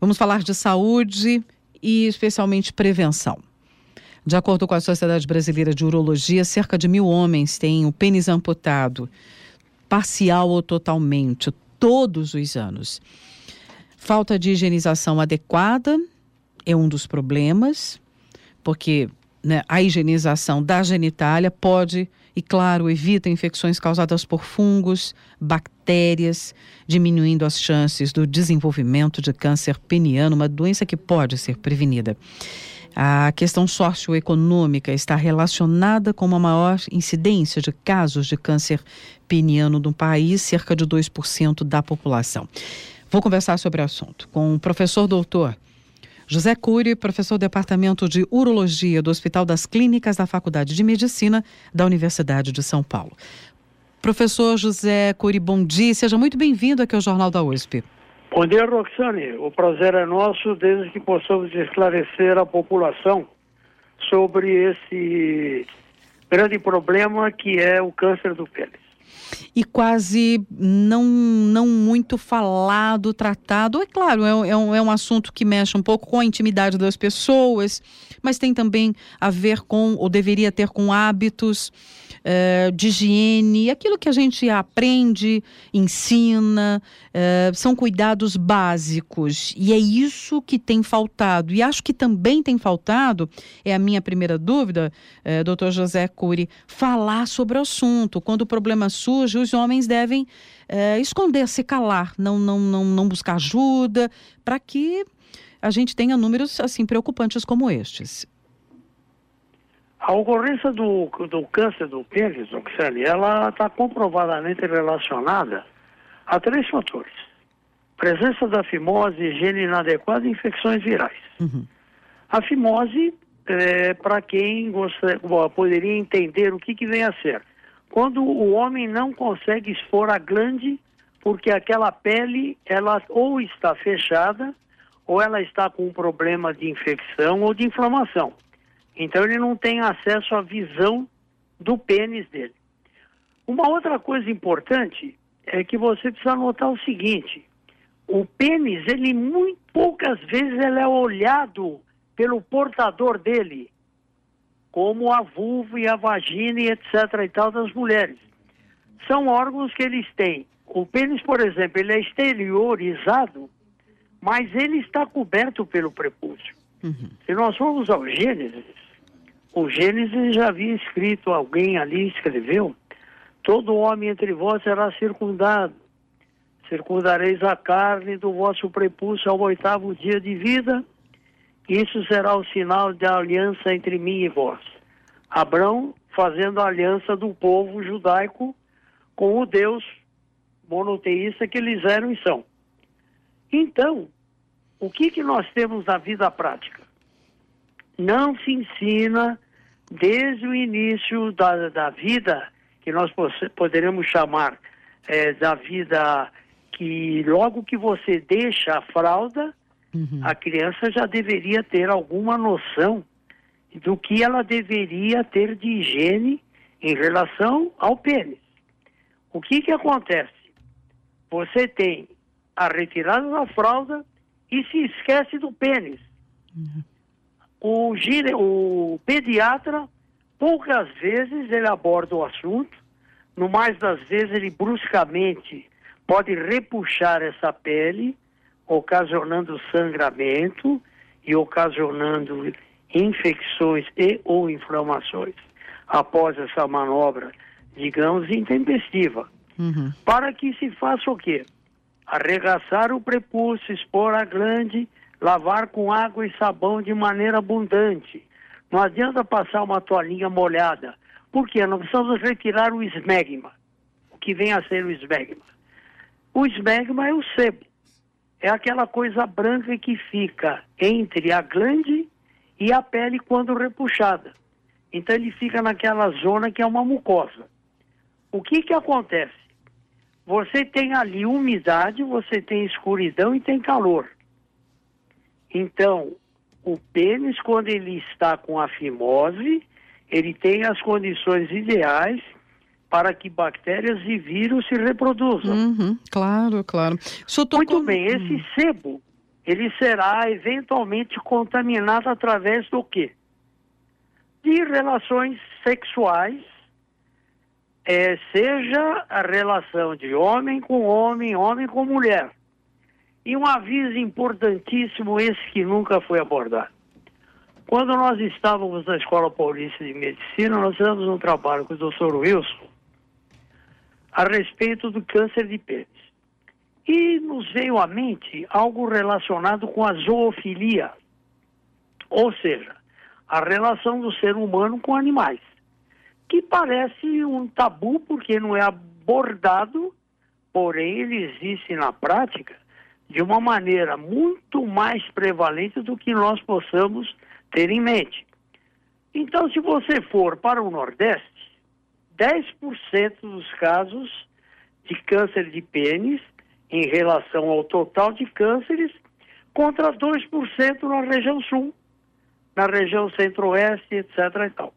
Vamos falar de saúde e especialmente prevenção. De acordo com a Sociedade Brasileira de Urologia, cerca de 1.000 homens têm o pênis amputado, parcial ou totalmente, todos os anos. Falta de higienização adequada é um dos problemas, porque a higienização da genitália pode, e claro, evita infecções causadas por fungos, bactérias, diminuindo as chances do desenvolvimento de câncer peniano, uma doença que pode ser prevenida. A questão socioeconômica está relacionada com uma maior incidência de casos de câncer peniano no país, cerca de 2% da população. Vou conversar sobre o assunto com o professor doutor José Cury, professor do Departamento de Urologia do Hospital das Clínicas da Faculdade de Medicina da Universidade de São Paulo. Professor José Cury, bom dia. Seja muito bem-vindo aqui ao Jornal da USP. Bom dia, Roxane. O prazer é nosso, desde que possamos esclarecer a população sobre esse grande problema que é o câncer do pênis. E quase não muito falado, tratado. É claro, é um assunto que mexe um pouco com a intimidade das pessoas, mas tem também a ver com, ou deveria ter com hábitos de higiene, aquilo que a gente aprende, ensina, são cuidados básicos. E é isso que tem faltado. E acho que também tem faltado, é a minha primeira dúvida, doutor José Cury, falar sobre o assunto. Quando o problema surge, os homens devem esconder, se calar, não buscar ajuda, para que a gente tenha números assim preocupantes como estes. A ocorrência do câncer do pênis, Roxane, ela está comprovadamente relacionada a 3 fatores: presença da fimose, higiene inadequada e infecções virais. Uhum. A fimose, para quem poderia entender o que vem a ser, quando o homem não consegue expor a glande, porque aquela pele, ela ou está fechada, ou ela está com um problema de infecção ou de inflamação. Então ele não tem acesso à visão do pênis dele. Uma outra coisa importante é que você precisa notar o seguinte: o pênis, ele muito poucas vezes ele é olhado pelo portador dele, como a vulva e a vagina e etc. e tal das mulheres. São órgãos que eles têm. O pênis, por exemplo, ele é exteriorizado, mas ele está coberto pelo prepúcio. Uhum. Se nós formos ao Gênesis, o Gênesis já havia escrito, alguém ali escreveu: todo homem entre vós será circundado. Circundareis a carne do vosso prepúcio ao 8º dia de vida. Isso será o sinal de aliança entre mim e vós. Abrão fazendo a aliança do povo judaico com o Deus monoteísta que eles eram e são. Então, o que nós temos na vida prática? Não se ensina desde o início da vida, que nós poderemos chamar da vida que logo que você deixa a fralda, Uhum. a criança já deveria ter alguma noção do que ela deveria ter de higiene em relação ao pênis. O que acontece? Você tem a retirada da fralda e se esquece do pênis. Uhum. O pediatra, poucas vezes ele aborda o assunto, no mais das vezes ele bruscamente pode repuxar essa pele, ocasionando sangramento e ocasionando infecções e ou inflamações após essa manobra, digamos, intempestiva. Uhum. Para que se faça o quê? Arregaçar o prepúcio, expor a glande, lavar com água e sabão de maneira abundante. Não adianta passar uma toalhinha molhada. Por quê? Nós precisamos retirar o esmegma. O que vem a ser o esmegma? O esmegma é o sebo. É aquela coisa branca que fica entre a glande e a pele quando repuxada. Então ele fica naquela zona que é uma mucosa. O que acontece? Você tem ali umidade, você tem escuridão e tem calor. Então, o pênis, quando ele está com a fimose, ele tem as condições ideais para que bactérias e vírus se reproduzam. Uhum. Claro. Muito bem, esse sebo, ele será eventualmente contaminado através do quê? De relações sexuais, seja a relação de homem com homem, homem com mulher. E um aviso importantíssimo, esse que nunca foi abordado. Quando nós estávamos na Escola Paulista de Medicina, nós fizemos um trabalho com o Dr. Wilson a respeito do câncer de pênis. E nos veio à mente algo relacionado com a zoofilia, ou seja, a relação do ser humano com animais, que parece um tabu porque não é abordado, porém ele existe na prática de uma maneira muito mais prevalente do que nós possamos ter em mente. Então, se você for para o Nordeste, 10% dos casos de câncer de pênis em relação ao total de cânceres, contra 2% na região sul, na região centro-oeste, etc. e tal.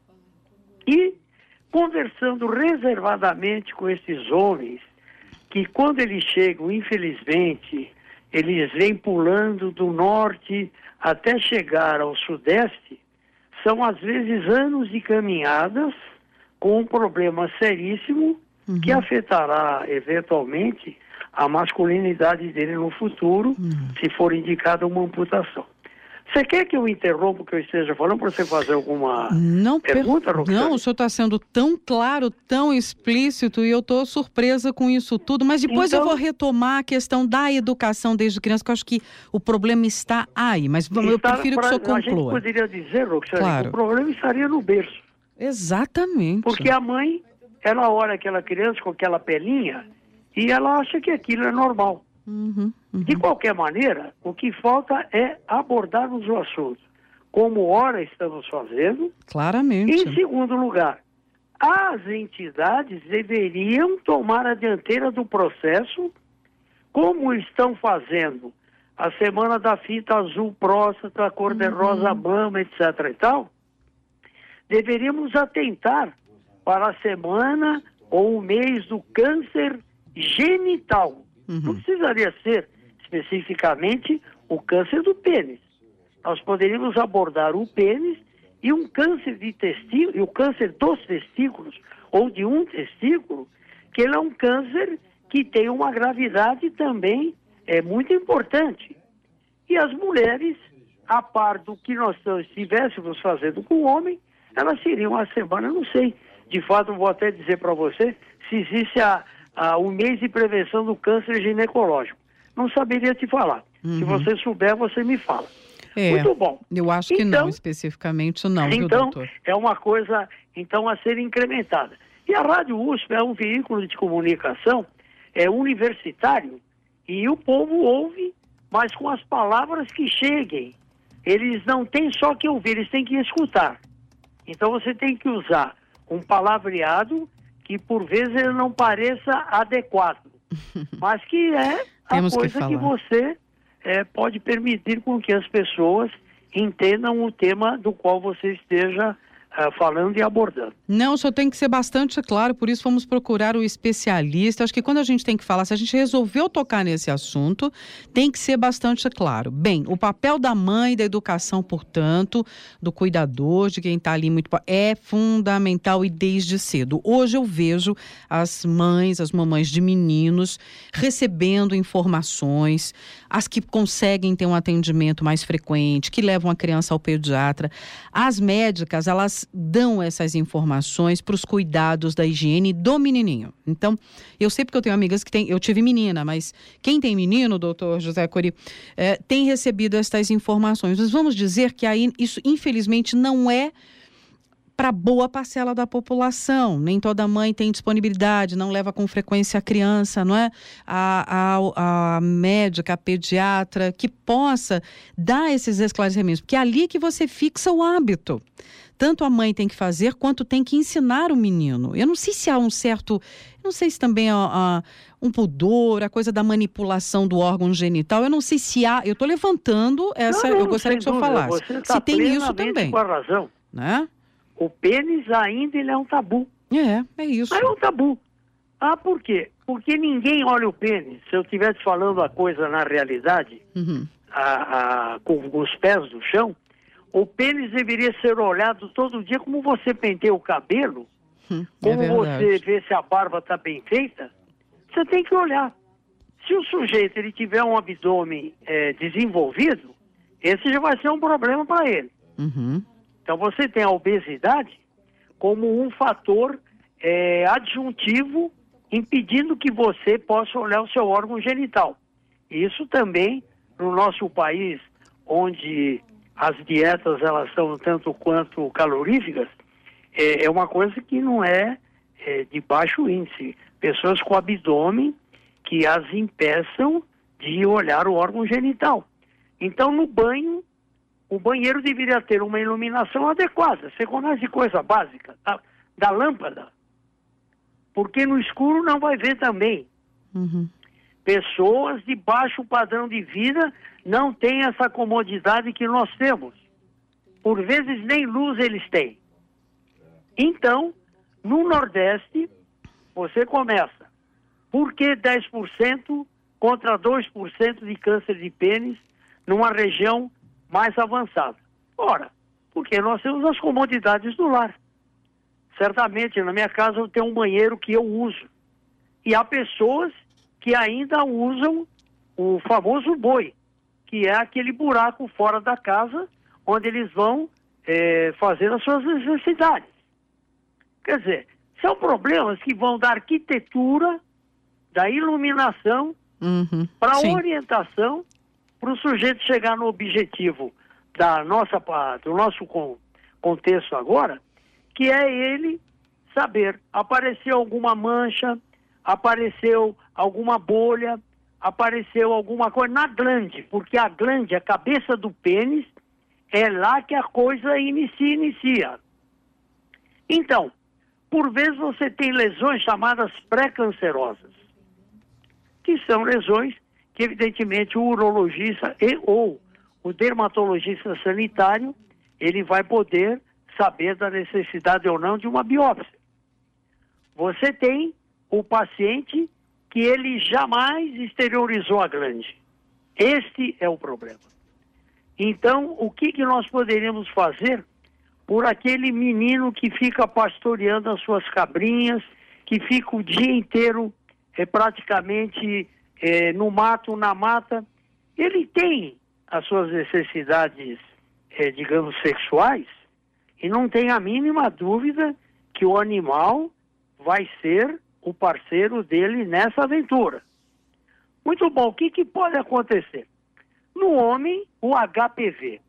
E, conversando reservadamente com esses homens, que quando eles chegam, infelizmente, eles vêm pulando do norte até chegar ao sudeste, são às vezes anos de caminhadas com um problema seríssimo que afetará eventualmente a masculinidade dele no futuro, se for indicada uma amputação. Você quer que eu interrompa o que eu esteja falando para você fazer alguma pergunta, Roxane? Não, o senhor está sendo tão claro, tão explícito, e eu estou surpresa com isso tudo, mas depois eu vou retomar a questão da educação desde criança, que eu acho que o problema está aí, mas eu prefiro que o senhor conclua. A gente poderia dizer, Roxane, claro, que o problema estaria no berço. Exatamente. Porque a mãe, ela olha aquela criança com aquela pelinha e ela acha que aquilo é normal. De qualquer maneira, o que falta é abordarmos o assunto, como ora estamos fazendo. Claramente. Em segundo lugar, as entidades deveriam tomar a dianteira do processo, como estão fazendo a Semana da Fita Azul Próstata, Cor-de-Rosa Mama, etc. e tal. Deveríamos atentar para a semana ou o mês do câncer genital. Não precisaria ser especificamente o câncer do pênis. Nós poderíamos abordar o pênis e um câncer de testículo, e o câncer dos testículos, ou de um testículo, que ele é um câncer que tem uma gravidade também muito importante. E as mulheres, a par do que nós estivéssemos fazendo com o homem, elas seriam a semana, não sei, de fato vou até dizer para você, se existe o mês de prevenção do câncer ginecológico. Não saberia te falar. Se você souber, você me fala. Muito bom. Eu acho que não, especificamente não, viu, doutor? É uma coisa, a ser incrementada. E a Rádio USP é um veículo de comunicação universitário, e o povo ouve, mas com as palavras que cheguem. Eles não têm só que ouvir, eles têm que escutar. Então você tem que usar um palavreado que por vezes ele não pareça adequado, mas que é a coisa que você pode permitir com que as pessoas entendam o tema do qual você esteja falando e abordando. Não, só tem que ser bastante claro, por isso vamos procurar o especialista. Acho que quando a gente tem que falar, se a gente resolveu tocar nesse assunto, tem que ser bastante claro. Bem, o papel da mãe, da educação, portanto, do cuidador, de quem está ali muito, é fundamental e desde cedo. Hoje eu vejo as mamães de meninos recebendo informações, as que conseguem ter um atendimento mais frequente, que levam a criança ao pediatra. As médicas, elas dão essas informações para os cuidados da higiene do menininho. Então, eu sei porque eu tenho amigas que eu tive menina, mas quem tem menino, doutor José Cori, tem recebido essas informações. Mas vamos dizer que aí isso, infelizmente, não é para boa parcela da população. Nem toda mãe tem disponibilidade, não leva com frequência a criança, não é? A médica, a pediatra, que possa dar esses esclarecimentos, porque é ali que você fixa o hábito. Tanto a mãe tem que fazer, quanto tem que ensinar o menino. Eu não sei se há não sei se também há um pudor, a coisa da manipulação do órgão genital, eu não sei se há, eu estou levantando eu gostaria que o senhor falasse. Se tem isso também. Com a razão. Né? O pênis ainda ele é um tabu. É isso. É um tabu. Por quê? Porque ninguém olha o pênis. Se eu estivesse falando a coisa na realidade, com os pés no chão, o pênis deveria ser olhado todo dia como você penteia o cabelo, como você vê se a barba está bem feita. Você tem que olhar. Se o sujeito ele tiver um abdômen desenvolvido, esse já vai ser um problema para ele. Então você tem a obesidade como um fator adjuntivo impedindo que você possa olhar o seu órgão genital. Isso também, no nosso país, onde as dietas elas são tanto quanto caloríficas, é uma coisa que não é de baixo índice. Pessoas com abdômen que as impeçam de olhar o órgão genital. Então, no banho, o banheiro deveria ter uma iluminação adequada. Você conhece coisa básica da lâmpada? Porque no escuro não vai ver também. Pessoas de baixo padrão de vida não têm essa comodidade que nós temos. Por vezes nem luz eles têm. Então, no Nordeste, você começa. Por que 10% contra 2% de câncer de pênis numa região mais avançada? Ora, porque nós temos as comodidades do lar. Certamente, na minha casa eu tenho um banheiro que eu uso. E há pessoas que ainda usam o famoso boi, que é aquele buraco fora da casa, onde eles vão fazer as suas necessidades. Quer dizer, são problemas que vão da arquitetura, da iluminação, para a orientação, para o sujeito chegar no objetivo do nosso contexto agora, que é ele saber, apareceu alguma mancha, apareceu alguma bolha, apareceu alguma coisa na glande, porque a glande, a cabeça do pênis, é lá que a coisa inicia. Então, por vezes você tem lesões chamadas pré-cancerosas, que são lesões que evidentemente o urologista ou o dermatologista sanitário, ele vai poder saber da necessidade ou não de uma biópsia. Você tem o paciente que ele jamais exteriorizou a glande. Este é o problema. Então, o que nós poderíamos fazer por aquele menino que fica pastoreando as suas cabrinhas, que fica o dia inteiro praticamente no mato, na mata? Ele tem as suas necessidades, digamos, sexuais, e não tem a mínima dúvida que o animal vai ser o parceiro dele nessa aventura. Muito bom, o que pode acontecer? No homem, o HPV.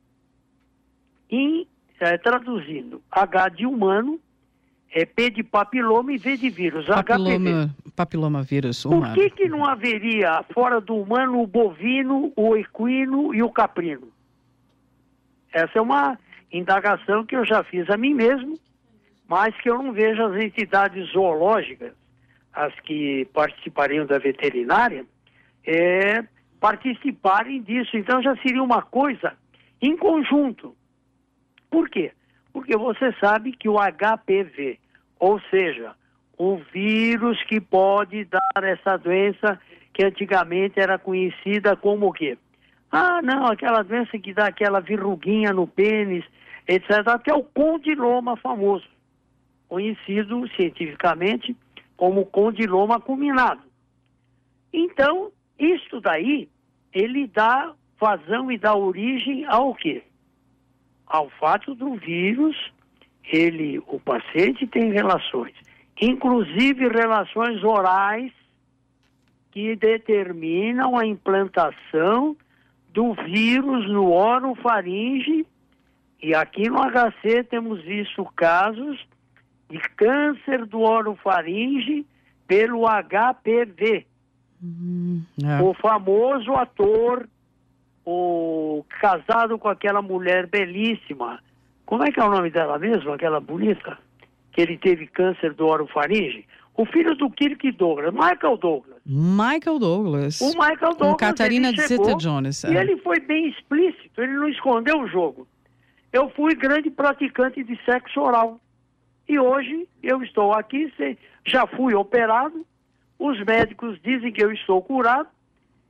Traduzindo, H de humano, P de papiloma e V de vírus. HPV. Papilomavírus humano. Por que não haveria fora do humano o bovino, o equino e o caprino? Essa é uma indagação que eu já fiz a mim mesmo, mas que eu não vejo as entidades zoológicas, as que participariam da veterinária, participarem disso. Então já seria uma coisa em conjunto. Por quê? Porque você sabe que o HPV, ou seja, o vírus que pode dar essa doença que antigamente era conhecida como o quê? Ah, não, aquela doença que dá aquela verruguinha no pênis, etc. Até o condiloma famoso, conhecido cientificamente como condiloma acuminado. Então, isso daí, ele dá vazão e dá origem ao quê? Ao fato do vírus, o paciente tem relações, inclusive relações orais, que determinam a implantação do vírus no orofaringe. E aqui no HC temos visto casos de câncer do orofaringe pelo HPV. O famoso ator, o casado com aquela mulher belíssima, como é que é o nome dela mesmo, aquela bonita, que ele teve câncer do orofaringe? O filho do Kirk Douglas, Michael Douglas. O Michael Douglas, com Catarina de Zeta-Jones. E ele foi bem explícito, ele não escondeu o jogo. Eu fui grande praticante de sexo oral. E hoje eu estou aqui, já fui operado, os médicos dizem que eu estou curado,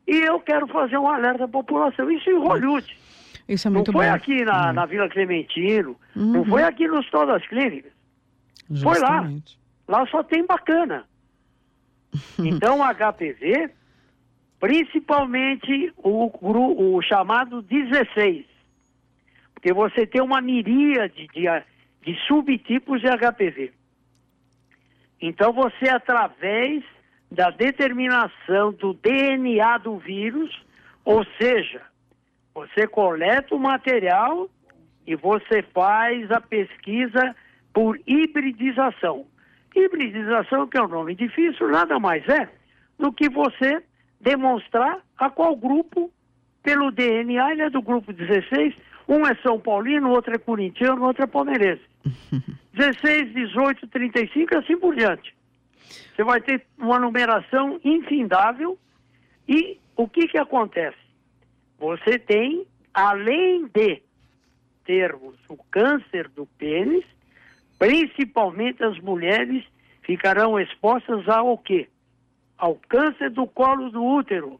E eu quero fazer um alerta à população. Isso em Hollywood. Isso é muito não foi bom. aqui na Vila Clementino, não foi aqui no Hospital das Clínicas. Justamente. Foi lá. Lá só tem bacana. Então, o HPV, principalmente o chamado 16, porque você tem uma miríade de subtipos de HPV. Então, você, através da determinação do DNA do vírus, ou seja, você coleta o material e você faz a pesquisa por hibridização. Hibridização, que é um nome difícil, nada mais é do que você demonstrar a qual grupo, pelo DNA, ele é do grupo 16, um é São Paulino, outro é corintiano, outro é palmeirense. 16, 18, 35 e assim por diante. Você vai ter uma numeração infindável e o que acontece? Você tem, além de termos o câncer do pênis, principalmente as mulheres ficarão expostas ao quê? Ao câncer do colo do útero.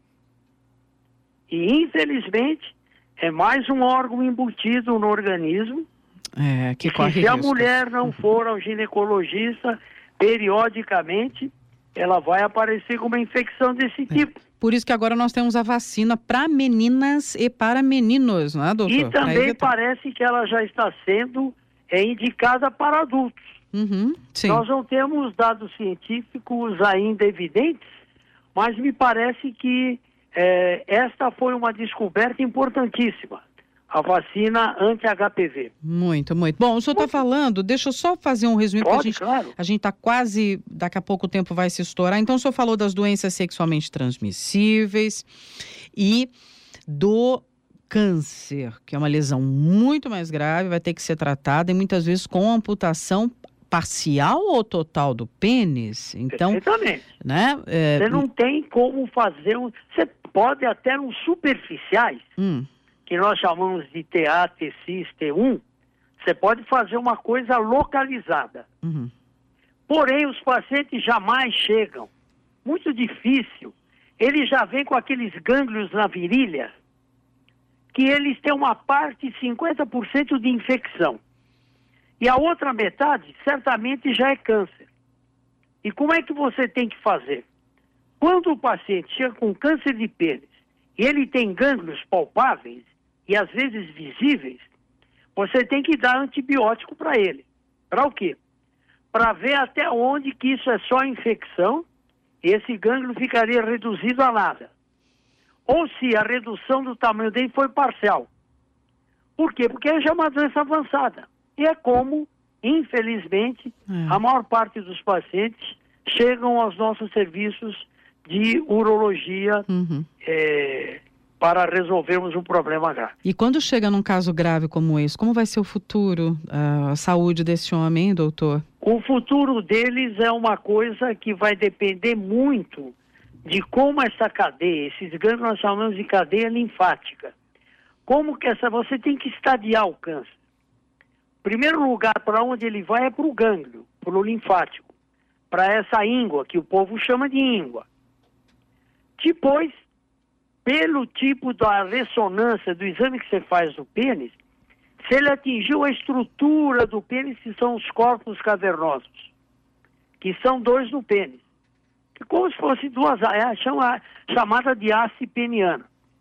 E, infelizmente, é mais um órgão embutido no organismo. Que corre risco. Se a mulher não for ao ginecologista periodicamente, ela vai aparecer com uma infecção desse tipo. Por isso que agora nós temos a vacina para meninas e para meninos, não é, doutor? E também parece que ela já está sendo indicada para adultos. Sim. Nós não temos dados científicos ainda evidentes, mas me parece que esta foi uma descoberta importantíssima, a vacina anti-HPV. Muito, muito. Bom, o senhor está falando, deixa eu só fazer um resumo, porque claro. A gente está quase, daqui a pouco o tempo vai se estourar. Então, o senhor falou das doenças sexualmente transmissíveis e do câncer, que é uma lesão muito mais grave, vai ter que ser tratada e muitas vezes com amputação parcial ou total do pênis. Então, perfeitamente. Né? Você não tem como fazer Você pode até uns superficiais, que nós chamamos de TA, T6, T1, você pode fazer uma coisa localizada. Porém, os pacientes jamais chegam. Muito difícil. Eles já vêm com aqueles gânglios na virilha, que eles têm uma parte, 50% de infecção. E a outra metade, certamente, já é câncer. E como é que você tem que fazer? Quando o paciente chega com câncer de pênis e ele tem gânglios palpáveis e às vezes visíveis, você tem que dar antibiótico para ele. Para o quê? Para ver até onde que isso é só infecção e esse gânglio ficaria reduzido a nada. Ou se a redução do tamanho dele foi parcial. Por quê? Porque é já uma doença avançada. E é como, infelizmente, a maior parte dos pacientes chegam aos nossos serviços de urologia para resolvermos um problema grave. E quando chega num caso grave como esse, como vai ser o futuro, a saúde desse homem, doutor? O futuro deles é uma coisa que vai depender muito de como essa cadeia, esses gânglios nós chamamos de cadeia linfática. Como que você tem que estadiar o câncer. O primeiro lugar para onde ele vai é para o gânglio, para o linfático, para essa íngua, que o povo chama de íngua. Depois, pelo tipo da ressonância do exame que você faz no pênis, se ele atingiu a estrutura do pênis, que são os corpos cavernosos, que são 2 no pênis. Como se fosse 2, chamada de haste peniana.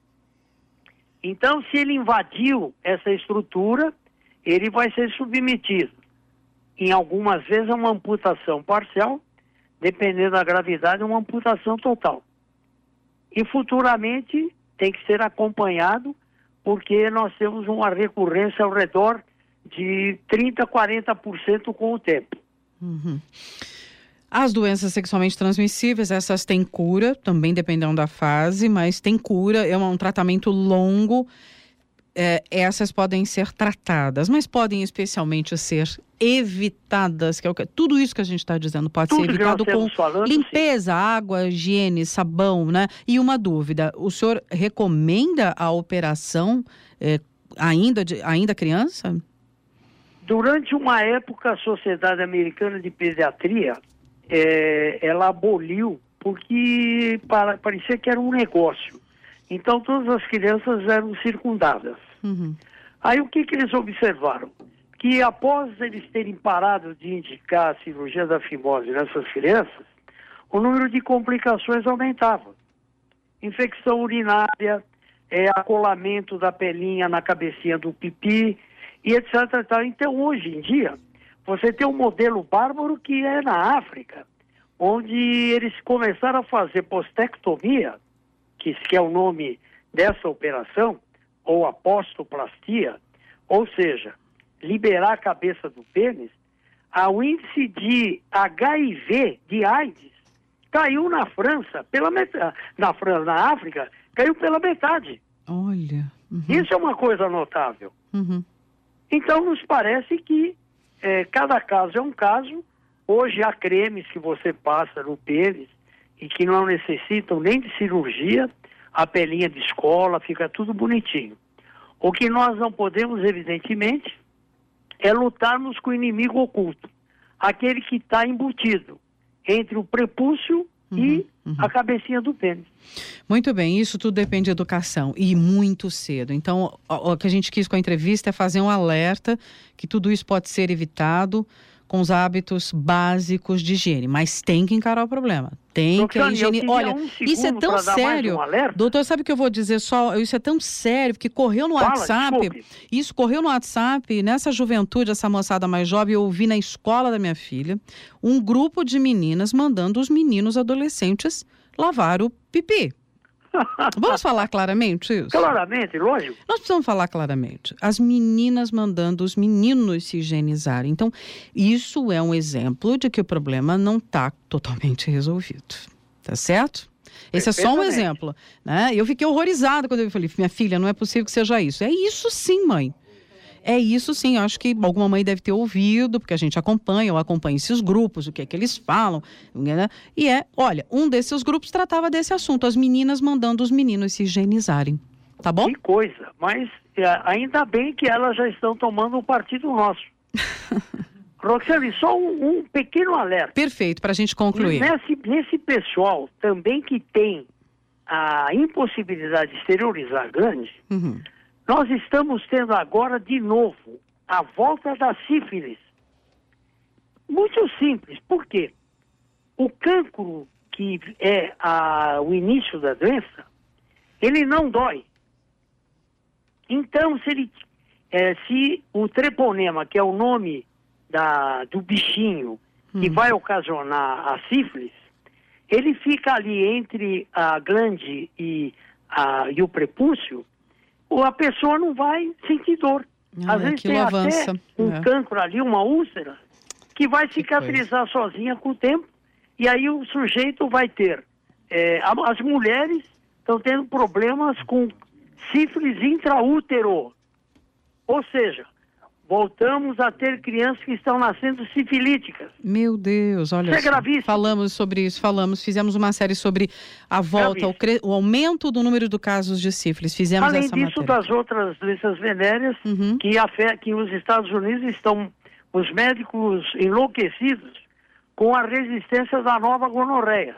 Então, se ele invadiu essa estrutura, ele vai ser submetido, em algumas vezes, a uma amputação parcial, dependendo da gravidade, uma amputação total. E futuramente tem que ser acompanhado, porque nós temos uma recorrência ao redor de 30% a 40% com o tempo. As doenças sexualmente transmissíveis, essas têm cura, também dependendo da fase, mas tem cura, é um tratamento longo. Essas podem ser tratadas, mas podem especialmente ser evitadas, que é tudo isso que a gente está dizendo pode ser evitado com limpeza, sim. Água, higiene, sabão, né? E uma dúvida, o senhor recomenda a operação ainda criança? Durante uma época, a Sociedade Americana de Pediatria, ela aboliu, porque parecia que era um negócio. Então todas as crianças eram circundadas. Uhum. Aí o que eles observaram? Que após eles terem parado de indicar a cirurgia da fimose nessas crianças, o número de complicações aumentava. Infecção urinária, acolamento da pelinha na cabecinha do pipi, e etc. Então, hoje em dia, você tem um modelo bárbaro que é na África, onde eles começaram a fazer postectomia, que é o nome dessa operação, ou apostoplastia, ou seja, liberar a cabeça do pênis. O índice de HIV, de AIDS, caiu na França, na África, caiu pela metade. Olha. Uhum. Isso é uma coisa notável. Uhum. Então, nos parece que cada caso é um caso. Hoje há cremes que você passa no pênis e que não necessitam nem de cirurgia, a pelinha de escola, fica tudo bonitinho. O que nós não podemos, evidentemente, é lutarmos com o inimigo oculto, aquele que está embutido entre o prepúcio e a cabecinha do pênis. Muito bem, isso tudo depende de educação e muito cedo. Então, o que a gente quis com a entrevista é fazer um alerta que tudo isso pode ser evitado com os hábitos básicos de higiene, mas tem que encarar o problema. Tem que a higiene... Olha, isso é tão sério. Doutor, sabe o que eu vou dizer só? Isso é tão sério, porque correu no WhatsApp. Desculpe. Isso correu no WhatsApp, nessa juventude, essa moçada mais jovem, eu ouvi na escola da minha filha, um grupo de meninas mandando os meninos adolescentes lavar o pipi. Vamos falar claramente isso? Claramente, lógico. Nós precisamos falar claramente. As meninas mandando os meninos se higienizarem. Então, isso é um exemplo de que o problema não está totalmente resolvido. Tá certo? Esse é só um exemplo, né? Eu fiquei horrorizada quando eu falei, minha filha, não é possível que seja isso. É isso sim, mãe. É isso sim, eu acho que alguma mãe deve ter ouvido, porque a gente acompanha, eu acompanho esses grupos, o que é que eles falam, né? E olha, um desses grupos tratava desse assunto, as meninas mandando os meninos se higienizarem, tá bom? Que coisa, mas ainda bem que elas já estão tomando um partido nosso. Roxane, só um pequeno alerta. Perfeito, para a gente concluir. Nesse pessoal também que tem a impossibilidade de exteriorizar grande, nós estamos tendo agora, de novo, a volta da sífilis. Muito simples. Por quê? O cancro, que é o início da doença, ele não dói. Então, se o treponema, que é o nome do bichinho que vai ocasionar a sífilis, ele fica ali entre a glande e o prepúcio, a pessoa não vai sentir dor. Às vezes tem até um cancro ali, uma úlcera, que vai cicatrizar sozinha com o tempo, e aí o sujeito vai ter... as mulheres estão tendo problemas com sífilis intraútero. Ou seja, voltamos a ter crianças que estão nascendo sifilíticas. Meu Deus, olha isso só. É gravíssimo. Falamos sobre isso, fizemos uma série sobre a volta, o aumento do número de casos de sífilis. Fizemos Além essa disso, matéria. das outras doenças venéreas, que os Estados Unidos estão, os médicos enlouquecidos com a resistência da nova gonorreia.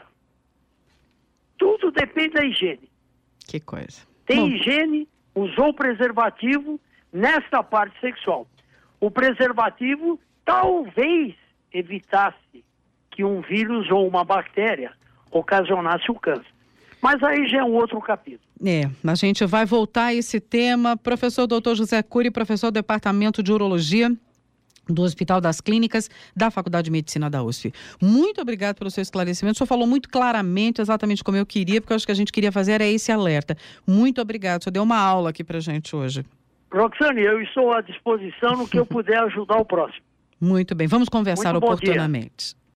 Tudo depende da higiene. Que coisa. Tem higiene, usou preservativo nesta parte sexual. O preservativo talvez evitasse que um vírus ou uma bactéria ocasionasse o câncer. Mas aí já é um outro capítulo. A gente vai voltar a esse tema. Professor Dr. José Cury, professor do Departamento de Urologia do Hospital das Clínicas da Faculdade de Medicina da USP. Muito obrigado pelo seu esclarecimento. O senhor falou muito claramente, exatamente como eu queria, porque eu acho que a gente queria fazer era esse alerta. Muito obrigado. O senhor deu uma aula aqui pra gente hoje. Roxane, eu estou à disposição no que eu puder ajudar o próximo. Muito bem, vamos conversar oportunamente.